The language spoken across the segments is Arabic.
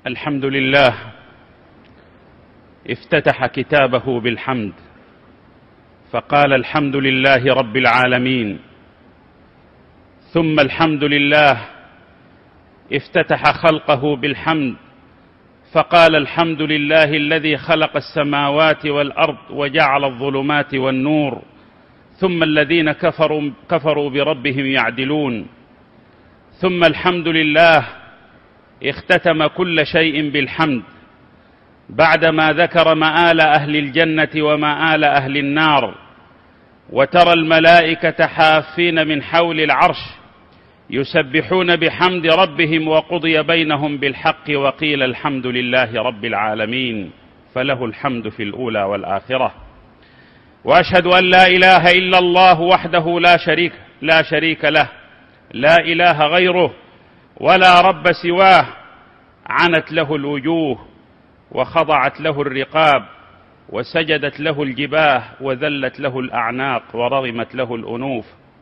الحمد لله افتتح كتابه بالحمد، فقال: الحمد لله رب العالمين. ثم الحمد لله افتتح خلقه بالحمد، فقال: الحمد لله الذي خلق السماوات والأرض وجعل الظلمات والنور، ثم الذين كفروا بربهم يعدلون. ثم الحمد لله اختتم كل شيء بالحمد بعدما ذكر مآل أهل الجنة ومآل أهل النار، وترى الملائكة حافين من حول العرش يسبحون بحمد ربهم، وقضي بينهم بالحق وقيل الحمد لله رب العالمين، فله الحمد في الأولى والآخرة. وأشهد أن لا إله إلا الله وحده لا شريك له، لا إله غيره ولا رب سواه، عنت له الوجوه وخضعت له الرقاب وسجدت له الجباه وذلت له الأعناق ورغمت له الأنوف.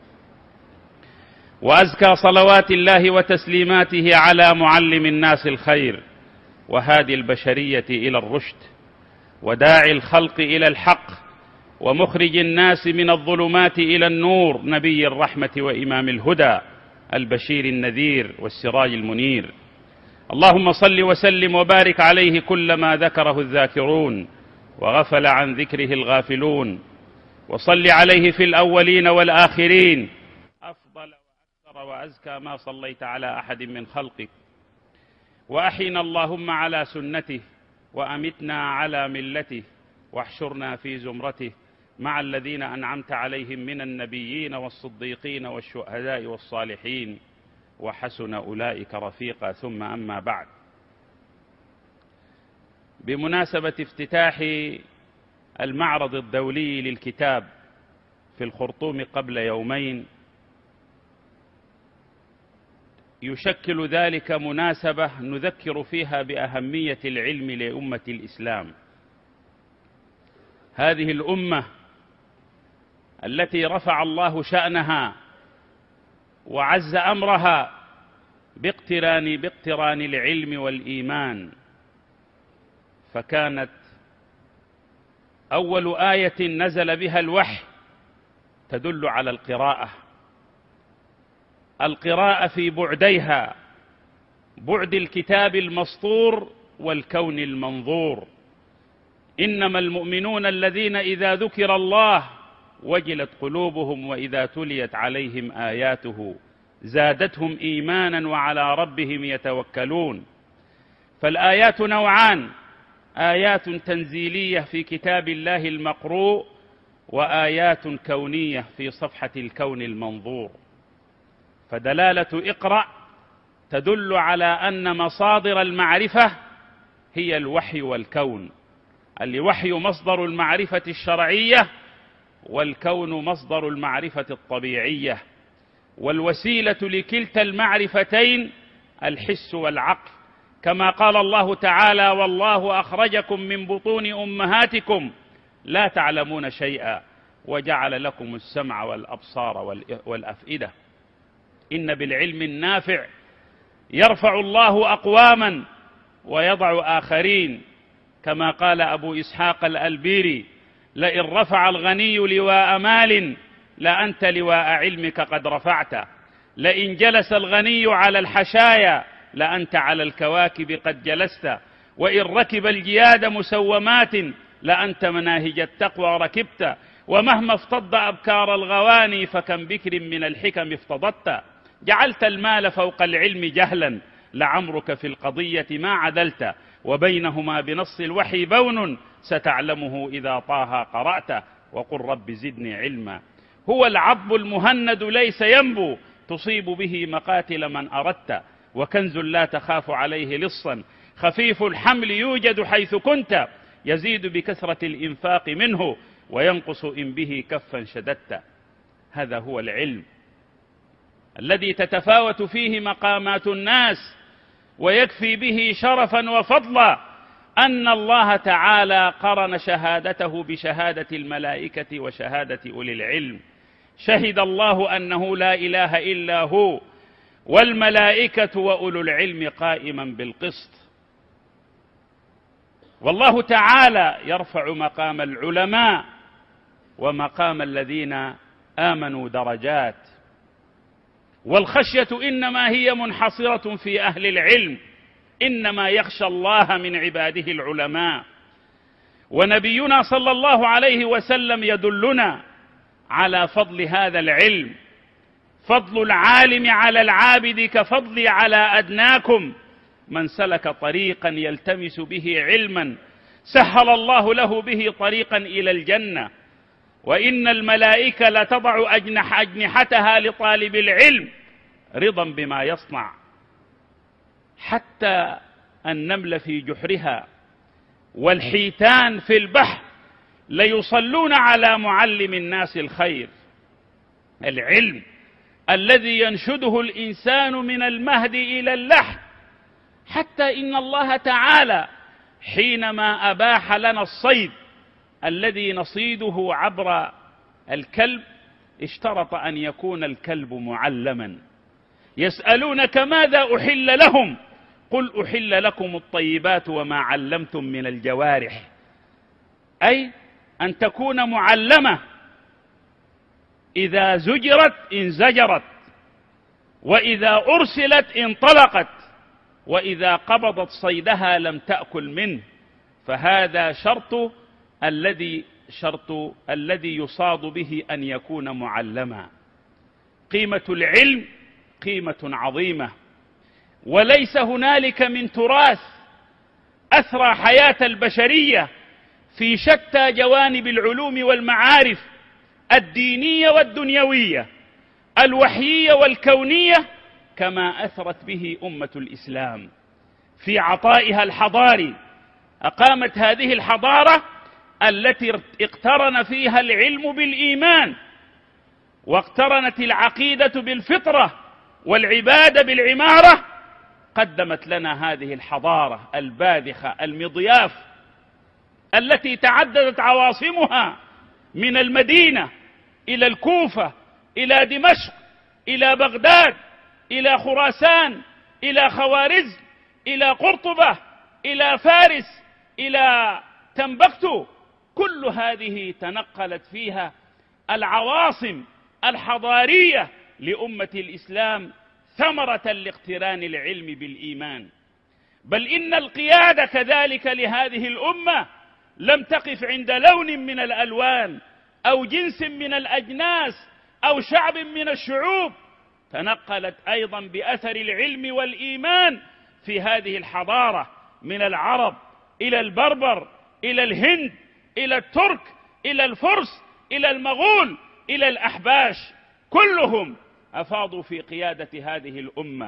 وأزكى صلوات الله وتسليماته على معلم الناس الخير وهادي البشرية إلى الرشد وداعي الخلق إلى الحق ومخرج الناس من الظلمات إلى النور، نبي الرحمة وإمام الهدى، البشير النذير والسراج المنير. اللهم صل وسلم وبارك عليه كلما ذكره الذاكرون وغفل عن ذكره الغافلون، وصل عليه في الأولين والآخرين أفضل وأكثر وأزكى ما صليت على أحد من خلقك. وأحينا اللهم على سنته وأمتنا على ملته، واحشرنا في زمرته مع الذين أنعمت عليهم من النبيين والصديقين والشهداء والصالحين، وحسن أولئك رفيقا. ثم أما بعد، بمناسبة افتتاح المعرض الدولي للكتاب في الخرطوم قبل يومين، يشكل ذلك مناسبة نذكر فيها بأهمية العلم لأمة الإسلام. هذه الأمة التي رفع الله شأنها وعز أمرها باقتران العلم والإيمان، فكانت أول آية نزل بها الوحي تدل على القراءة في بعديها: بعد الكتاب المسطور والكون المنظور. إنما المؤمنون الذين إذا ذكر الله وجلت قلوبهم وإذا تليت عليهم آياته زادتهم إيمانا وعلى ربهم يتوكلون. فالآيات نوعان: آيات تنزيلية في كتاب الله المقروء، وآيات كونية في صفحة الكون المنظور. فدلالة اقرأ تدل على أن مصادر المعرفة هي الوحي والكون. الوحي مصدر المعرفة الشرعية، والكون مصدر المعرفة الطبيعية، والوسيلة لكلتا المعرفتين الحس والعقل، كما قال الله تعالى: والله أخرجكم من بطون أمهاتكم لا تعلمون شيئا وجعل لكم السمع والأبصار والأفئدة. إن بالعلم النافع يرفع الله أقواما ويضع آخرين، كما قال أبو إسحاق الألبيري: لئن رفع الغني لواء مال لأنت لواء علمك قد رفعت، لئن جلس الغني على الحشايا لأنت على الكواكب قد جلست، وإن ركب الجياد مسومات لأنت مناهج التقوى ركبت، ومهما افتض أبكار الغواني فكم بكر من الحكم افتضت، جعلت المال فوق العلم جهلا لعمرك في القضية ما عدلت، وبينهما بنص الوحي بون ستعلمه إذا طه قرأت، وقل رب زدني علما. هو العضب المهند ليس ينبو تصيب به مقاتل من أردت، وكنز لا تخاف عليه لصا خفيف الحمل يوجد حيث كنت، يزيد بكثرة الإنفاق منه وينقص إن به كفا شددت. هذا هو العلم الذي تتفاوت فيه مقامات الناس، ويكفي به شرفا وفضلا أن الله تعالى قرن شهادته بشهادة الملائكة وشهادة أولي العلم. شهد الله أنه لا إله إلا هو والملائكة وأولو العلم قائما بالقسط. والله تعالى يرفع مقام العلماء ومقام الذين آمنوا درجات، والخشية إنما هي منحصرة في أهل العلم، إنما يخشى الله من عباده العلماء. ونبينا صلى الله عليه وسلم يدلنا على فضل هذا العلم: فضل العالم على العابد كفضلي على أدناكم، من سلك طريقا يلتمس به علما سهل الله له به طريقا إلى الجنة، وإن الملائكة لتضع أجنحتها لطالب العلم رضا بما يصنع، حتى النمل في جحرها والحيتان في البحر ليصلون على معلم الناس الخير. العلم الذي ينشده الإنسان من المهد إلى اللحد، حتى إن الله تعالى حينما أباح لنا الصيد الذي نصيده عبر الكلب اشترط أن يكون الكلب معلما. يسألونك ماذا أحل لهم؟ قل أحل لكم الطيبات وما علمتم من الجوارح، أي أن تكون معلمة، إذا زجرت انزجرت، وإذا أرسلت انطلقت، وإذا قبضت صيدها لم تأكل منه. فهذا شرط الذي يصاد به أن يكون معلما. قيمة العلم قيمة عظيمة، وليس هنالك من تراث أثرى حياة البشرية في شتى جوانب العلوم والمعارف الدينية والدنيوية، الوحيية والكونية، كما أثرت به أمة الإسلام في عطائها الحضاري. أقامت هذه الحضارة التي اقترن فيها العلم بالإيمان، واقترنت العقيدة بالفطرة، والعبادة بالعمارة. قدمت لنا هذه الحضارة الباذخة المضياف التي تعددت عواصمها من المدينة إلى الكوفة إلى دمشق إلى بغداد إلى خراسان إلى خوارزم إلى قرطبة إلى فارس إلى تنبكتو. كل هذه تنقلت فيها العواصم الحضارية لأمة الإسلام ثمرة لاقتران العلم بالإيمان. بل إن القيادة كذلك لهذه الأمة لم تقف عند لون من الألوان أو جنس من الأجناس أو شعب من الشعوب، تنقلت أيضا بأثر العلم والإيمان في هذه الحضارة، من العرب إلى البربر إلى الهند إلى الترك إلى الفرس إلى المغول إلى الأحباش، كلهم أفاضوا في قيادة هذه الأمة.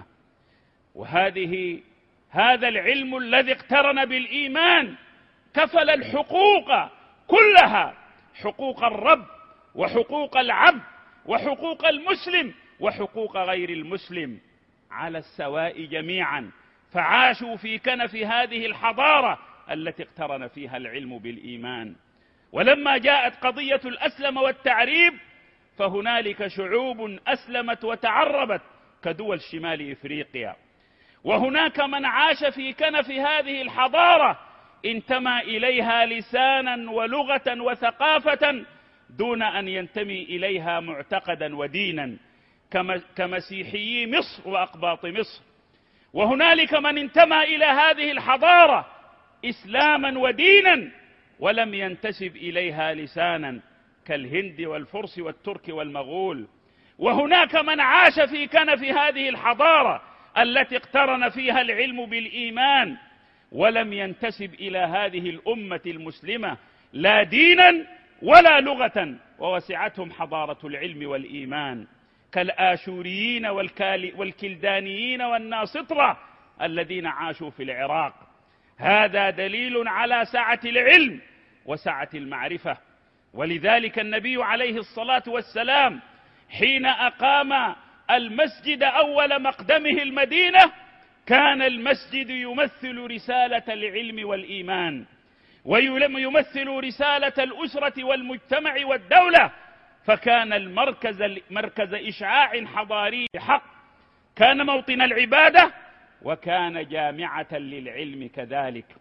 هذا العلم الذي اقترن بالإيمان كفل الحقوق كلها، حقوق الرب وحقوق العبد وحقوق المسلم وحقوق غير المسلم على السواء جميعا، فعاشوا في كنف هذه الحضارة التي اقترن فيها العلم بالإيمان. ولما جاءت قضية الأسلم والتعريب فهنالك شعوب أسلمت وتعربت كدول شمال إفريقيا، وهناك من عاش في كنف هذه الحضارة انتمى إليها لسانا ولغة وثقافة دون أن ينتمي إليها معتقدا ودينا، كمسيحيي مصر وأقباط مصر. وهنالك من انتمى إلى هذه الحضارة إسلاما ودينا ولم ينتسب إليها لسانا، كالهند والفرس والترك والمغول. وهناك من عاش في كنف هذه الحضارة التي اقترن فيها العلم بالإيمان ولم ينتسب إلى هذه الأمة المسلمة لا دينا ولا لغة، ووسعتهم حضارة العلم والإيمان، كالآشوريين والكلدانيين والناصطرة الذين عاشوا في العراق. هذا دليل على سعة العلم وسعة المعرفة. ولذلك النبي عليه الصلاة والسلام حين أقام المسجد أول مقدمه المدينة كان المسجد يمثل رسالة العلم والإيمان، ويمثل رسالة الأسرة والمجتمع والدولة، فكان مركز إشعاع حضاري حق، كان موطن العبادة وكان جامعة للعلم كذلك.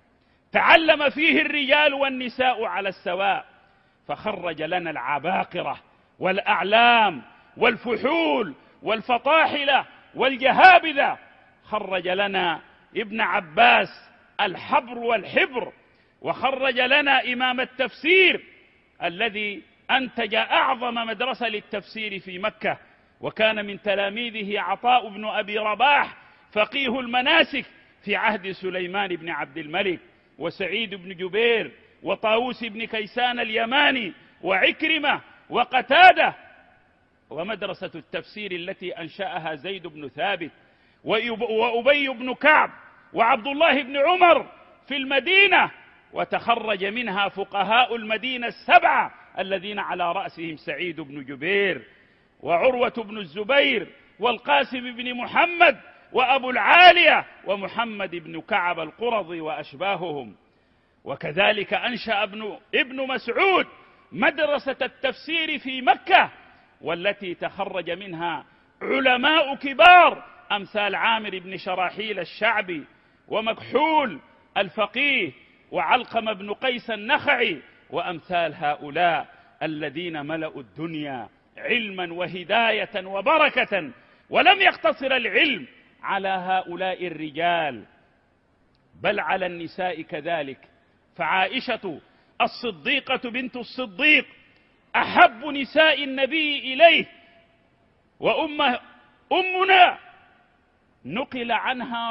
تعلم فيه الرجال والنساء على السواء، فخرج لنا العباقرة والأعلام والفحول والفطاحلة والجهابذة. خرج لنا ابن عباس الحبر والحبر، وخرج لنا إمام التفسير الذي أنتج أعظم مدرسة للتفسير في مكة، وكان من تلاميذه عطاء بن أبي رباح فقيه المناسك في عهد سليمان بن عبد الملك، وسعيد بن جبير، وطاووس بن كيسان اليماني، وعكرمة، وقتادة. ومدرسة التفسير التي أنشأها زيد بن ثابت وأبي بن كعب وعبد الله بن عمر في المدينة، وتخرج منها فقهاء المدينة السبعة الذين على رأسهم سعيد بن جبير وعروة بن الزبير والقاسم بن محمد وأبو العالية ومحمد بن كعب القرظي وأشباههم. وكذلك أنشأ ابن مسعود مدرسة التفسير في مكة، والتي تخرج منها علماء كبار أمثال عامر بن شراحيل الشعبي، ومكحول الفقيه، وعلقم بن قيس النخعي، وأمثال هؤلاء الذين ملأوا الدنيا علما وهداية وبركة. ولم يقتصر العلم على هؤلاء الرجال، بل على النساء كذلك. فعائشة الصديقة بنت الصديق أحب نساء النبي إليه، وأمنا نقل عنها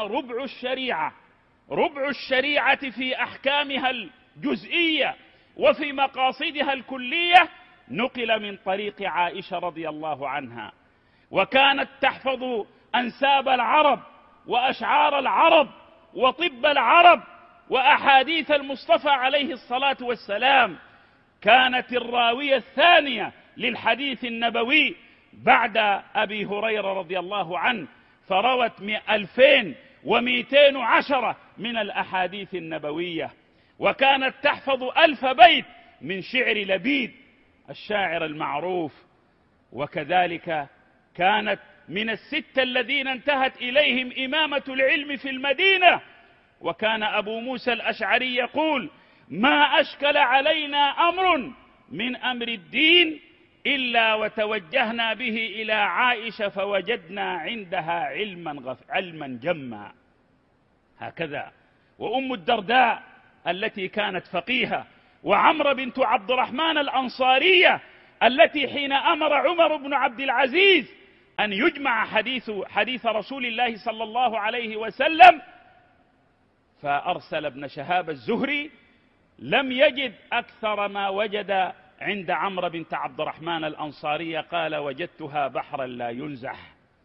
ربع الشريعة في أحكامها الجزئية وفي مقاصدها الكلية، نقل من طريق عائشة رضي الله عنها. وكانت تحفظ أنساب العرب وأشعار العرب وطب العرب وأحاديث المصطفى عليه الصلاة والسلام. كانت الراوية الثانية للحديث النبوي بعد أبي هريرة رضي الله عنه، فروت 2210 من الأحاديث النبوية. وكانت تحفظ 1000 بيت من شعر لبيد الشاعر المعروف. وكذلك كانت من الستة الذين انتهت إليهم إمامة العلم في المدينة. وكان أبو موسى الأشعري يقول: ما أشكل علينا أمر من أمر الدين إلا وتوجهنا به إلى عائشة فوجدنا عندها علما جما. هكذا. وأم الدرداء التي كانت فقيهة، وعمرة بنت عبد الرحمن الأنصارية التي حين أمر عمر بن عبد العزيز أن يجمع حديث رسول الله صلى الله عليه وسلم، فأرسل ابن شهاب الزهري، لم يجد أكثر ما وجد عند عمرو بنت عبد الرحمن الأنصارية، قال: وجدتها بحرا لا ينزح.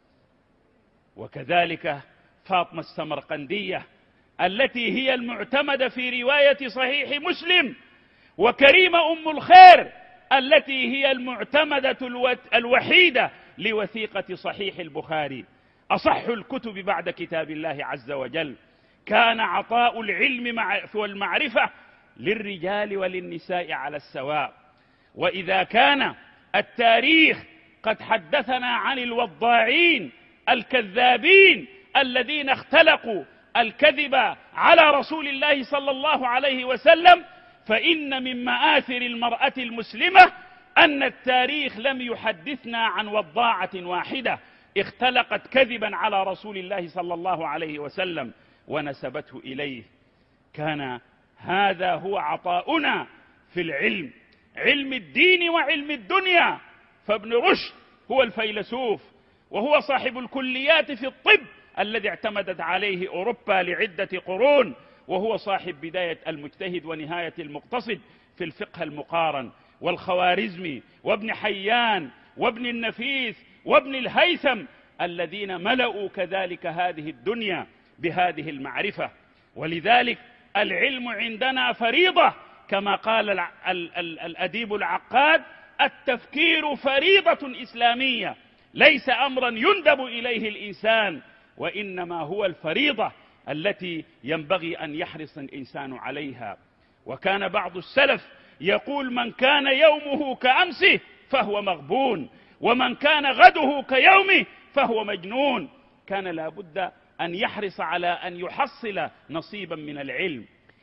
وكذلك فاطمة السمرقندية التي هي المعتمدة في رواية صحيح مسلم، وكريمة أم الخير التي هي المعتمدة الوحيدة لوثيقة صحيح البخاري، أصح الكتب بعد كتاب الله عز وجل. كان عطاء العلم والمعرفة للرجال وللنساء على السواء. وإذا كان التاريخ قد حدثنا عن الوضاعين الكذابين الذين اختلقوا الكذب على رسول الله صلى الله عليه وسلم، فإن من مآثر المرأة المسلمة أن التاريخ لم يحدثنا عن وضاعة واحدة اختلقت كذبا على رسول الله صلى الله عليه وسلم ونسبته إليه. كان هذا هو عطاؤنا في العلم، علم الدين وعلم الدنيا. فابن رشد هو الفيلسوف، وهو صاحب الكليات في الطب الذي اعتمدت عليه أوروبا لعدة قرون، وهو صاحب بداية المجتهد ونهاية المقتصد في الفقه المقارن، والخوارزمي وابن حيان وابن النفيس وابن الهيثم الذين ملأوا كذلك هذه الدنيا بهذه المعرفة. ولذلك العلم عندنا فريضة، كما قال الأديب العقاد: التفكير فريضة إسلامية، ليس أمرا يندب إليه الإنسان، وإنما هو الفريضة التي ينبغي أن يحرص الإنسان عليها. وكان بعض السلف يقول: من كان يومه كأمسه فهو مغبون، ومن كان غده كيومه فهو مجنون. كان لابد أن يحرص على أن يحصل نصيبا من العلم.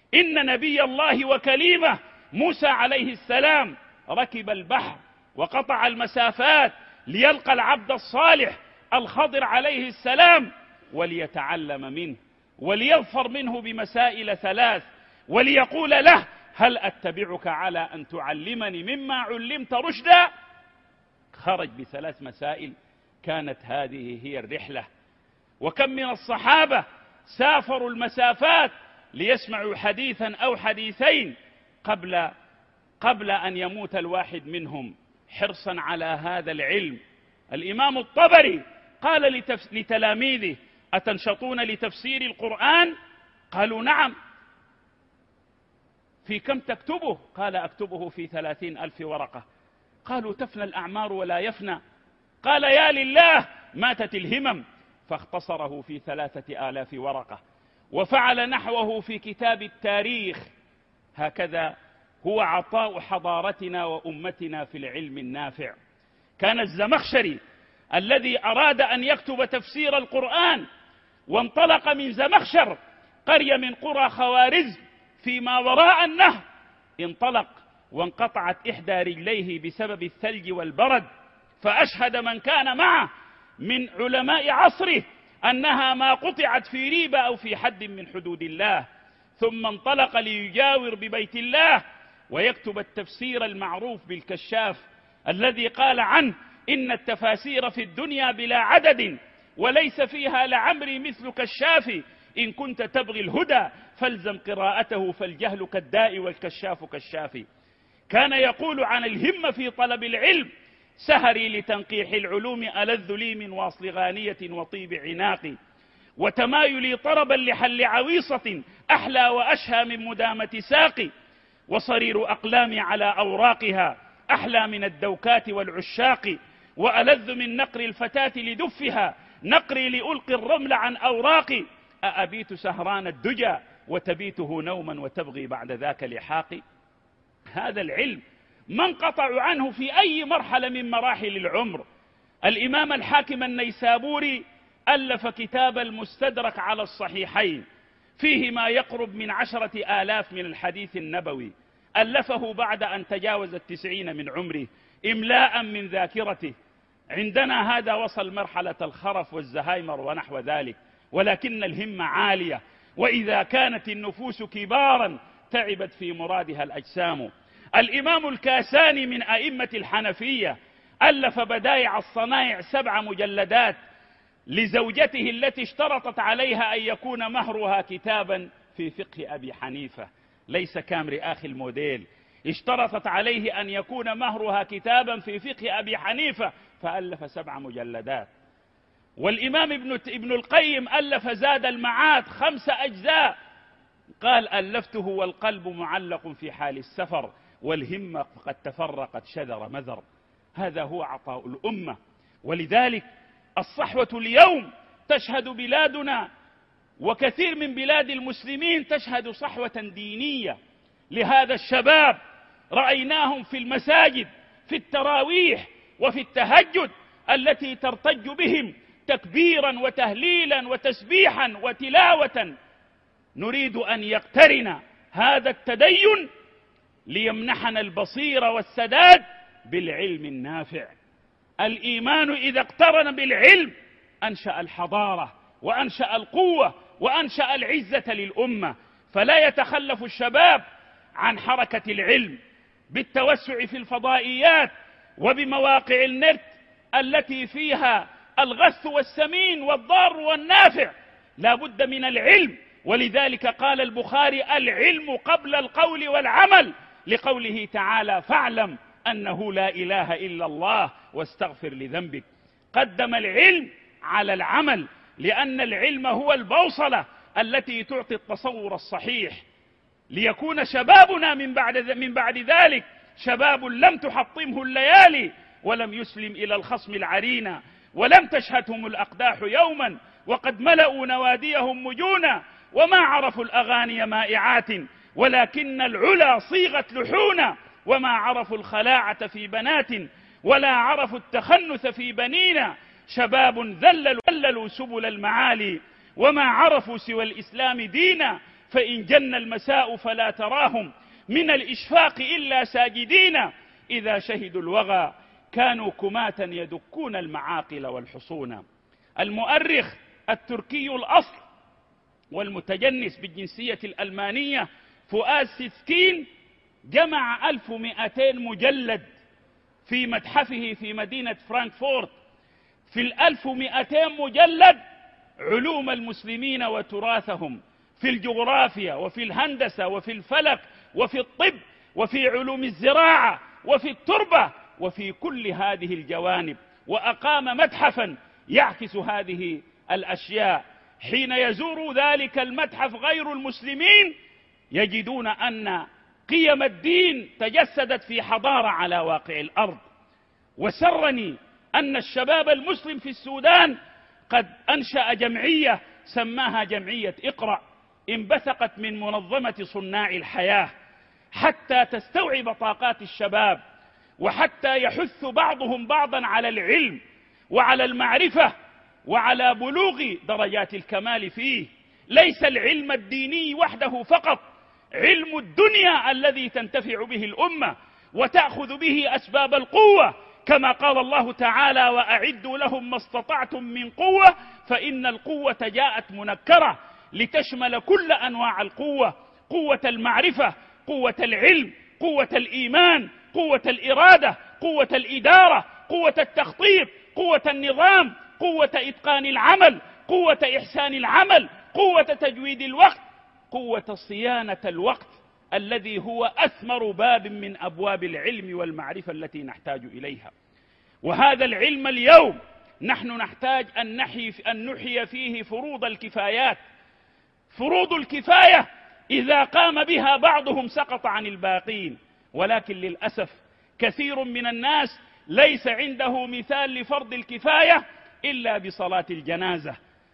إن نبي الله وكليمه موسى عليه السلام ركب البحر وقطع المسافات ليلقى العبد الصالح الخضر عليه السلام وليتعلم منه وليظفر منه بمسائل ثلاث، وليقول له: هل أتبعك على أن تعلمني مما علمت رشدا؟ خرج بثلاث مسائل. كانت هذه هي الرحلة. وكم من الصحابة سافروا المسافات ليسمعوا حديثا أو حديثين قبل أن يموت الواحد منهم حرصا على هذا العلم. الإمام الطبري قال لتلاميذه: أتنشطون لتفسير القرآن؟ قالوا: نعم. في كم تكتبه؟ قال: أكتبه في 30,000 ورقة. قالوا: تفنى الأعمار ولا يفنى. قال: يا لله، ماتت الهمم. فاختصره في 3,000 ورقة. وفعل نحوه في كتاب التاريخ. هكذا هو عطاء حضارتنا وأمتنا في العلم النافع. كان الزمخشري الذي أراد أن يكتب تفسير القرآن وانطلق من زمخشر، قرية من قرى خوارزم فيما وراء النهر، انطلق وانقطعت إحدى رجليه بسبب الثلج والبرد، فأشهد من كان معه من علماء عصره أنها ما قطعت في ريبة أو في حد من حدود الله. ثم انطلق ليجاور ببيت الله ويكتب التفسير المعروف بالكشاف، الذي قال عنه: إن التفاسير في الدنيا بلا عدد، وليس فيها لعمري مثل كشاف، إن كنت تبغي الهدى فالزم قراءته، فالجهل كالداء والكشاف كالشافي. كان يقول عن الهمة في طلب العلم: سهري لتنقيح العلوم ألذ لي من واصل غانية وطيب عناقي، وتمايلي طربا لحل عويصة أحلى وأشهى من مدامة ساقي، وصرير أقلامي على أوراقها أحلى من الدوكات والعشاق، وألذ من نقر الفتاة لدفها نقري لألقي الرمل عن أوراقي، أأبيت سهران الدجى وتبيته نوما وتبغي بعد ذاك لحاقي. هذا العلم ما انقطعوا عنه في أي مرحلة من مراحل العمر. الإمام الحاكم النيسابوري ألف كتاب المستدرك على الصحيحين، فيه ما يقرب من 10,000 من الحديث النبوي. ألفه بعد أن تجاوز 90 من عمره إملاء من ذاكرته. عندنا هذا وصل مرحلة الخرف والزهايمر ونحو ذلك، ولكن الهمة عالية، وإذا كانت النفوس كبارا تعبت في مرادها الأجسام. الإمام الكاساني من أئمة الحنفية ألف بدائع الصنائع 7 مجلدات لزوجته التي اشترطت عليها أن يكون مهرها كتابا في فقه أبي حنيفة، ليس كامري آخي الموديل، اشترطت عليه أن يكون مهرها كتابا في فقه أبي حنيفة، فألف 7 مجلدات. والإمام ابن القيم ألف زاد المعاد 5 أجزاء، قال: ألفته والقلب معلق في حال السفر، والهمة قد تفرقت شذر مذر. هذا هو عطاء الأمة. ولذلك الصحوة اليوم تشهد بلادنا وكثير من بلاد المسلمين تشهد صحوة دينية لهذا الشباب. رأيناهم في المساجد في التراويح وفي التهجد التي ترتج بهم تكبيرا وتهليلا وتسبيحا وتلاوة. نريد أن يقترن هذا التدين ليمنحنا البصير والسداد بالعلم النافع. الإيمان إذا اقترن بالعلم أنشأ الحضارة وأنشأ القوة وأنشأ العزة للأمة. فلا يتخلف الشباب عن حركة العلم بالتوسع في الفضائيات وبمواقع النت التي فيها الغث والسمين والضار والنافع. لا بد من العلم، ولذلك قال البخاري: العلم قبل القول والعمل، لقوله تعالى: فاعلم أنه لا إله إلا الله واستغفر لذنبك. قدم العلم على العمل، لأن العلم هو البوصلة التي تعطي التصور الصحيح، ليكون شبابنا من بعد ذلك شباب لم تحطمه الليالي، ولم يسلم إلى الخصم العرينا، ولم تشهدهم الأقداح يوما، وقد ملأوا نواديهم مجونا، وما عرفوا الأغاني مائعات، ولكن العلا صيغت لحونا، وما عرفوا الخلاعة في بنات، ولا عرفوا التخنث في بنينا. شباب ذللوا سبل المعالي، وما عرفوا سوى الإسلام دينا، فإن جن المساء فلا تراهم من الإشفاق إلا ساجدين إذا شهدوا الوغى كانوا كماة يدكون المعاقل والحصون. المؤرخ التركي الأصل والمتجنس بالجنسية الألمانية فؤاد سيسكين جمع 1200 مجلد في متحفه في مدينة فرانكفورت. في 1200 مجلد علوم المسلمين وتراثهم في الجغرافيا وفي الهندسة وفي الفلك وفي الطب وفي علوم الزراعة وفي التربة وفي كل هذه الجوانب، وأقام متحفا يعكس هذه الأشياء. حين يزور ذلك المتحف غير المسلمين يجدون أن قيم الدين تجسدت في حضارة على واقع الأرض. وسرني أن الشباب المسلم في السودان قد أنشأ جمعية سماها جمعية اقرأ، انبثقت من منظمة صناع الحياة حتى تستوعب طاقات الشباب، وحتى يحث بعضهم بعضا على العلم وعلى المعرفة وعلى بلوغ درجات الكمال فيه. ليس العلم الديني وحده فقط، علم الدنيا الذي تنتفع به الأمة وتأخذ به أسباب القوة، كما قال الله تعالى: وأعدوا لهم ما استطعتم من قوة، فإن القوة جاءت منكرة لتشمل كل أنواع القوة: قوة المعرفة، قوة العلم، قوة الإيمان، قوة الإرادة، قوة الإدارة، قوة التخطيط، قوة النظام، قوة إتقان العمل، قوة إحسان العمل، قوة تجويد الوقت، قوة صيانة الوقت الذي هو أثمر باب من أبواب العلم والمعرفة التي نحتاج إليها. وهذا العلم اليوم نحن نحتاج أن نحيي فيه فروض الكفايات. فروض الكفاية إذا قام بها بعضهم سقط عن الباقين، ولكن للأسف كثير من الناس ليس عنده مثال لفرض الكفاية إلا بصلاة الجنازة،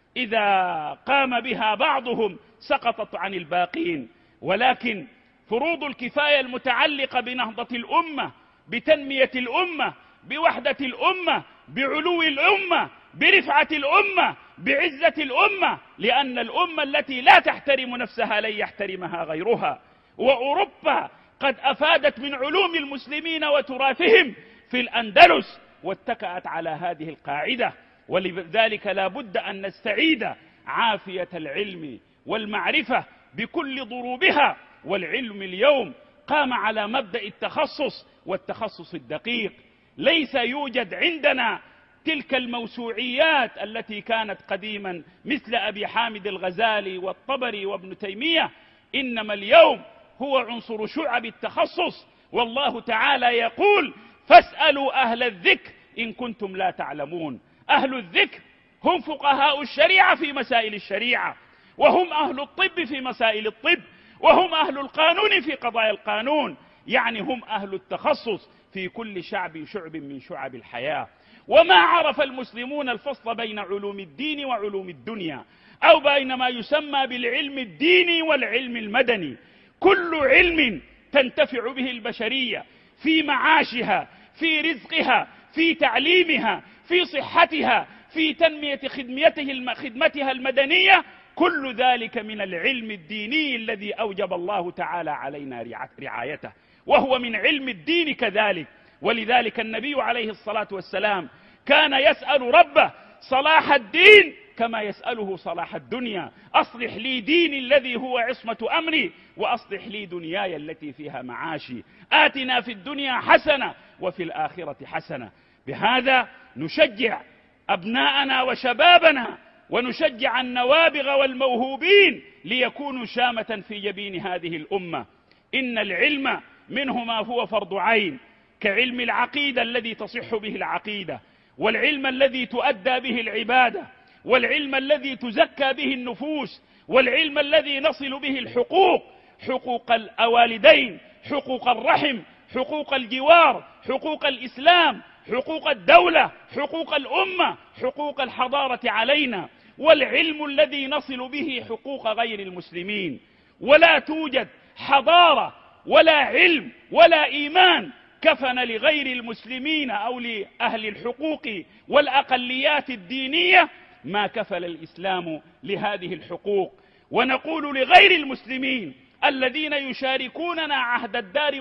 إذا قام بها بعضهم سقطت عن الباقين. ولكن فروض الكفاية المتعلقة بنهضة الأمة، بتنمية الأمة، بوحدة الأمة، بعلو الأمة، برفعة الأمة، بعزة الأمة، لأن الأمة التي لا تحترم نفسها لن يحترمها غيرها. وأوروبا قد أفادت من علوم المسلمين وتراثهم في الأندلس واتكأت على هذه القاعدة، ولذلك لا بد أن نستعيد عافية العلم والمعرفة بكل ضروبها. والعلم اليوم قام على مبدأ التخصص والتخصص الدقيق. ليس يوجد عندنا تلك الموسوعيات التي كانت قديما مثل أبي حامد الغزالي والطبري وابن تيمية، إنما اليوم هو عنصر شعب التخصص. والله تعالى يقول: فاسألوا أهل الذكر إن كنتم لا تعلمون. أهل الذكر هم فقهاء الشريعة في مسائل الشريعة، وهم أهل الطب في مسائل الطب، وهم أهل القانون في قضايا القانون، يعني هم أهل التخصص في كل شعب من شعب الحياة. وما عرف المسلمون الفصل بين علوم الدين وعلوم الدنيا، أو بين ما يسمى بالعلم الديني والعلم المدني. كل علم تنتفع به البشرية في معاشها، في رزقها، في تعليمها، في صحتها، في تنمية خدمتها المدنية، كل ذلك من العلم الديني الذي أوجب الله تعالى علينا رعايته، وهو من علم الدين كذلك. ولذلك النبي عليه الصلاة والسلام كان يسأل ربه صلاح الدين كما يسأله صلاح الدنيا: أصلح لي ديني الذي هو عصمة أمري، وأصلح لي دنياي التي فيها معاشي، آتنا في الدنيا حسنة وفي الآخرة حسنة. بهذا نشجع أبناءنا وشبابنا، ونشجع النوابغ والموهوبين ليكونوا شامة في جبين هذه الأمة. إن العلم منه ما هو فرض عين، كعلم العقيدة الذي تصح به العقيدة، والعلم الذي تؤدى به العبادة، والعلم الذي تزكى به النفوس، والعلم الذي نصل به الحقوق: حقوق الوالدين، حقوق الرحم، حقوق الجوار، حقوق الإسلام، حقوق الدولة، حقوق الأمة، حقوق الحضارة علينا، والعلم الذي نصل به حقوق غير المسلمين. ولا توجد حضارة ولا علم ولا إيمان كفن لغير المسلمين أو لأهل الحقوق والأقليات الدينية ما كفل الإسلام لهذه الحقوق. ونقول لغير المسلمين الذين يشاركوننا عهد الدار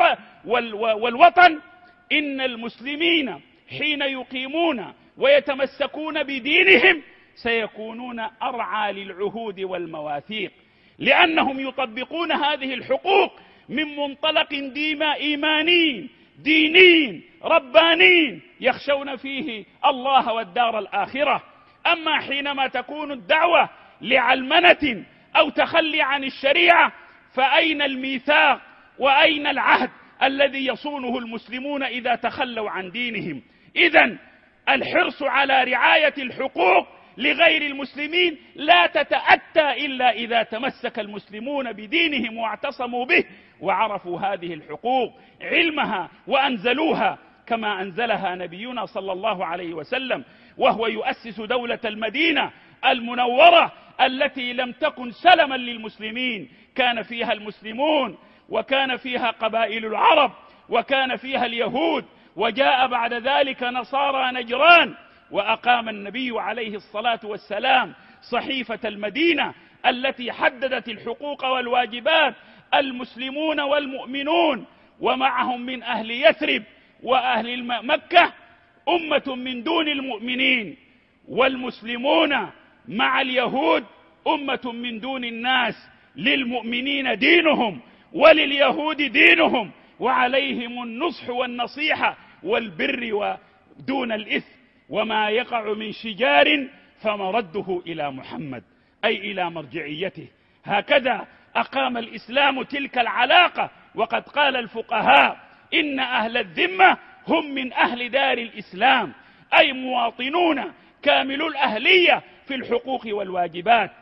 والوطن إن المسلمين حين يقيمون ويتمسكون بدينهم سيكونون أرعى للعهود والمواثيق، لأنهم يطبقون هذه الحقوق من منطلق إيماني ديني رباني يخشون فيه الله والدار الآخرة. أما حينما تكون الدعوة لعلمنة أو تخلي عن الشريعة فأين الميثاق وأين العهد الذي يصونه المسلمون إذا تخلوا عن دينهم؟ إذن الحرص على رعاية الحقوق لغير المسلمين لا تتأتى إلا إذا تمسك المسلمون بدينهم واعتصموا به وعرفوا هذه الحقوق علمها وأنزلوها كما أنزلها نبينا صلى الله عليه وسلم، وهو يؤسس دولة المدينة المنورة التي لم تكن سلما للمسلمين، كان فيها المسلمون وكان فيها قبائل العرب وكان فيها اليهود، وجاء بعد ذلك نصارى نجران، وأقام النبي عليه الصلاة والسلام صحيفة المدينة التي حددت الحقوق والواجبات. المسلمون والمؤمنون ومعهم من أهل يثرب وأهل مكة أمة من دون المؤمنين، والمسلمون مع اليهود أمة من دون الناس، للمؤمنين دينهم ولليهود دينهم، وعليهم النصح والنصيحة والبر ودون الإثم، وما يقع من شجار فمرده إلى محمد أي إلى مرجعيته. هكذا أقام الإسلام تلك العلاقة، وقد قال الفقهاء إن أهل الذمة هم من أهل دار الإسلام، أي مواطنون كامل الأهلية في الحقوق والواجبات،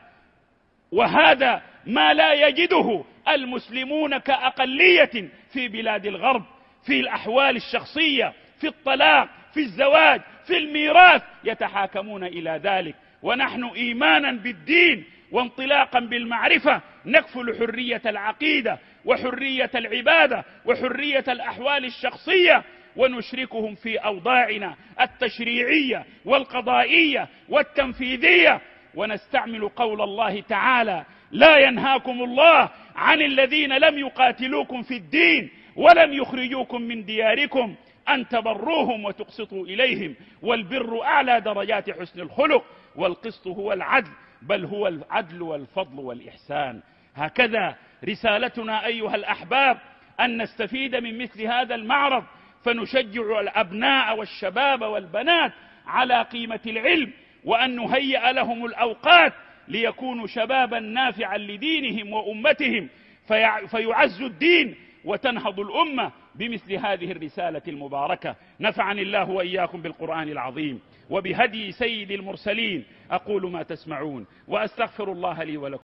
وهذا ما لا يجده المسلمون كأقلية في بلاد الغرب في الأحوال الشخصية، في الطلاق، في الزواج، في الميراث، يتحاكمون إلى ذلك. ونحن إيمانا بالدين وانطلاقا بالمعرفة نكفل حرية العقيدة وحرية العبادة وحرية الأحوال الشخصية، ونشركهم في أوضاعنا التشريعية والقضائية والتنفيذية، ونستعمل قول الله تعالى: لا ينهاكم الله عن الذين لم يقاتلوكم في الدين ولم يخرجوكم من دياركم أن تبروهم وتقسطوا إليهم، والبر أعلى درجات حسن الخلق، والقسط هو العدل، بل هو العدل والفضل والإحسان. هكذا رسالتنا أيها الأحباب أن نستفيد من مثل هذا المعرض، فنشجع الأبناء والشباب والبنات على قيمة العلم، وأن نهيئ لهم الأوقات ليكونوا شبابا نافعا لدينهم وأمتهم، فيعز الدين وتنهض الأمة بمثل هذه الرسالة المباركة. نفعني الله وإياكم بالقرآن العظيم وبهدي سيد المرسلين. أقول ما تسمعون وأستغفر الله لي ولكم.